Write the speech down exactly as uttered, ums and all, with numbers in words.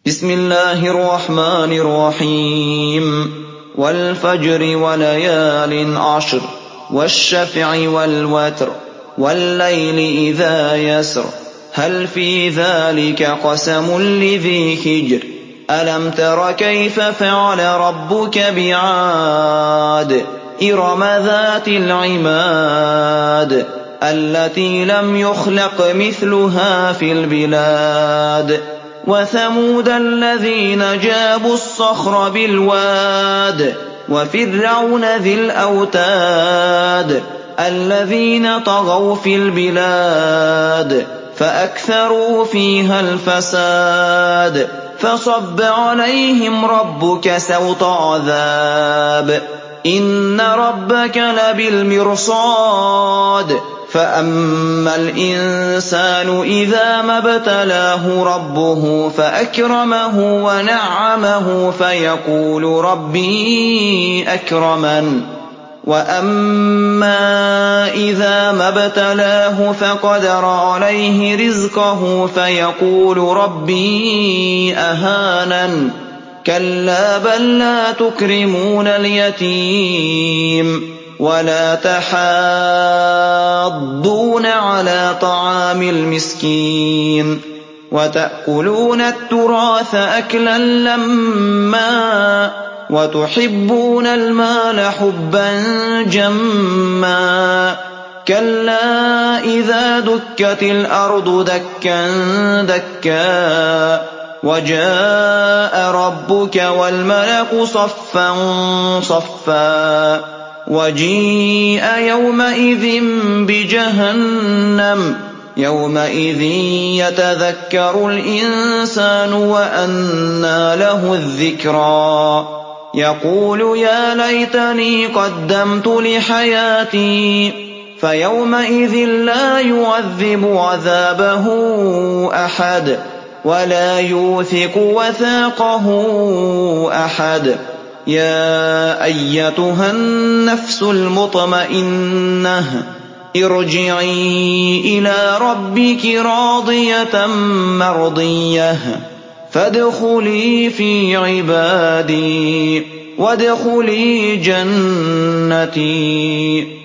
بسم الله الرحمن الرحيم والفجر وليال عشر والشفع والوتر والليل إذا يسر هل في ذلك قسم لذي حجر ألم تر كيف فعل ربك بعاد إرم ذات العماد التي لم يخلق مثلها في البلاد وثمود الذين جابوا الصخر بالواد وفرعون ذي الأوتاد الذين طغوا في البلاد فأكثروا فيها الفساد فصب عليهم ربك سوط عذاب إن ربك لبالمرصاد فأما الإنسان إذا ما ابتلاه ربه فأكرمه ونعمه فيقول ربي أكرمن وأما إذا ما ابتلاه فقدر عليه رزقه فيقول ربي أهانن كلا بل لا تكرمون اليتيم ولا تحاضون على طعام المسكين وتأكلون التراث أكلا لما وتحبون المال حبا جما كلا إذا دكت الأرض دكا دكا وجاء ربك والملك صفا صفا وجيء يومئذ بجهنم يومئذ يتذكر الإنسان وأنى له الذكرى يقول يا ليتني قدمت لحياتي فيومئذ لا يعذب عذابه أحد ولا يوثق وثاقه أحد يا أيتها النفس المطمئنة ارجعي إلى ربك راضية مرضية فادخلي في عبادي وادخلي جنتي.